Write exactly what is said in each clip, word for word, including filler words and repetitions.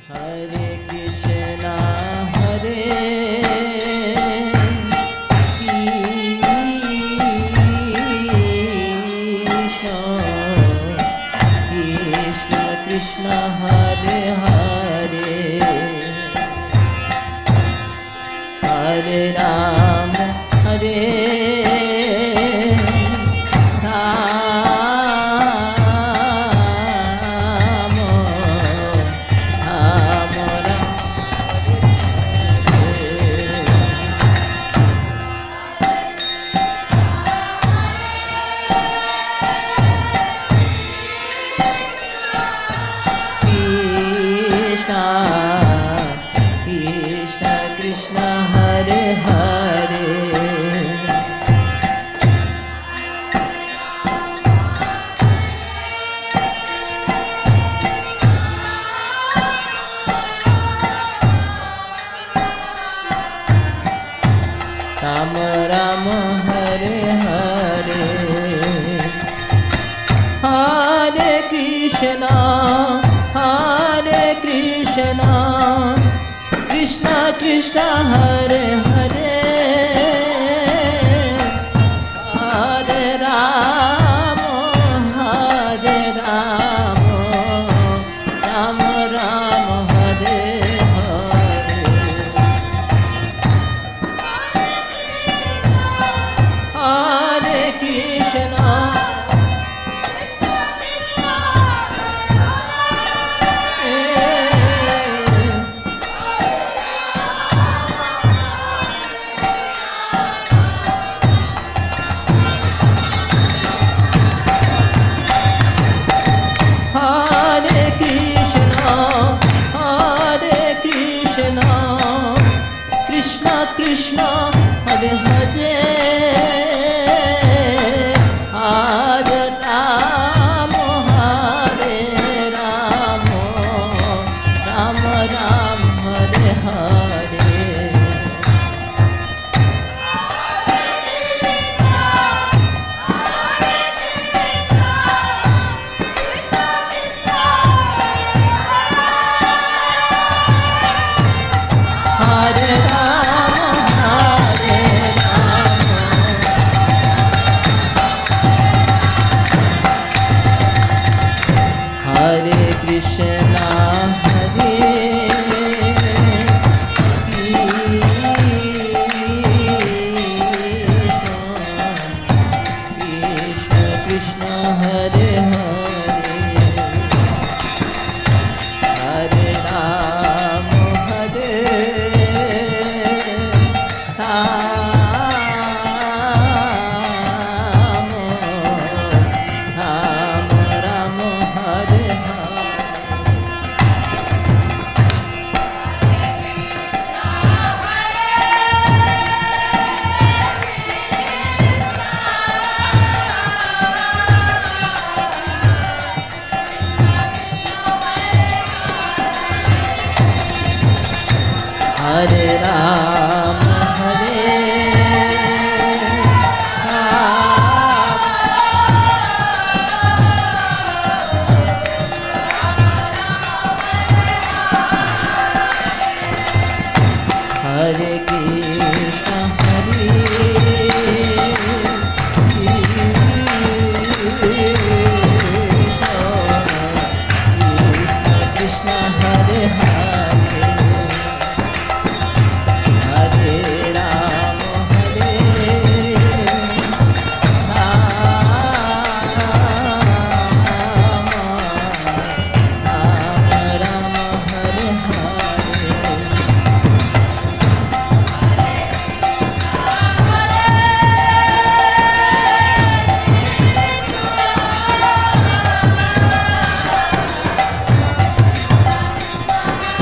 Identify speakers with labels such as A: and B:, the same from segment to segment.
A: Hare Krishna, Hare Krishna, Krishna Krishna, Hare Hare, Hare Rama, Hare Ram Ram Hare Hare, Hare Krishna, Hare Krishna, Krishna Krishna, Hare Hare, Hare Rama, Hare Rama, Rama Rama, Hare Hare, Hare Krishna, Hare Krishna, Hare Krishna, Krishna Krishna, Hare Hare, Hare Rama, Hare Rama, Rama Rama, Hare Hare, Hare Rama, Hare Rama, Hare Krishna, Hare Krishna, Krishna Krishna, Hare Hare, Hare Rama, Hare Rama, Rama Rama, Hare Hare, Hare Rama, Hare Hare Krishna, Hare Krishna, Krishna Hare Hare, Hare Rama, Hare Rama, Rama Rama, Hare Hare,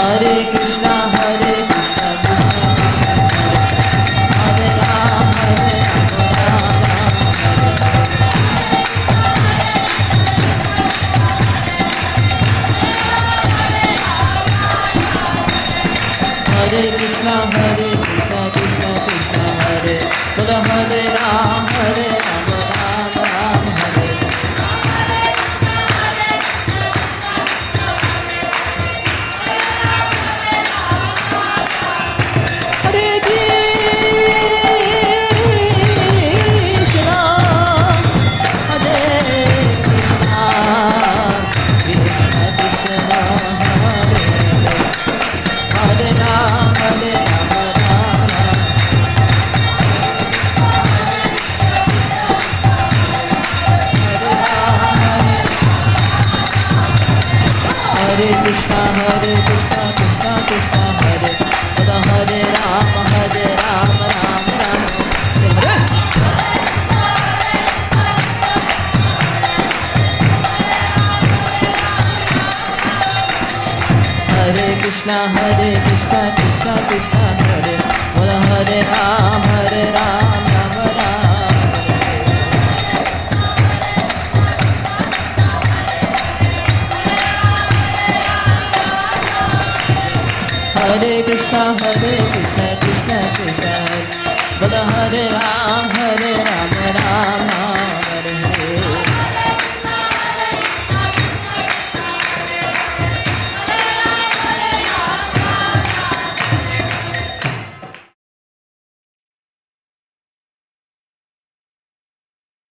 A: Hare Krishna, Hare Krishna, Krishna Krishna, Hare Ram, Hare Ram, Ram Hare Krishna, Hare Krishna, Krishna Krishna, Hare Hare, Hare Ram, Hare Ram, Ram Ram, Hare Hare Krishna, Hare Krishna, Krishna Krishna, Hare Hare Ram, Hare Ram, Ram Ram. Hare Krishna, Hare Krishna, Krishna Krishna, Hare Hare, Hare Ram, Hare Ram, Ram Ram. Hare Krishna, Hare Krishna, Krishna Krishna, Hare Hare, Hare Ram, Hare Ram, Ram Ram. Hare Krishna, Hare Krishna, Krishna Krishna, Hare Hare, Hare Ram, Hare Ram, Ram Ram.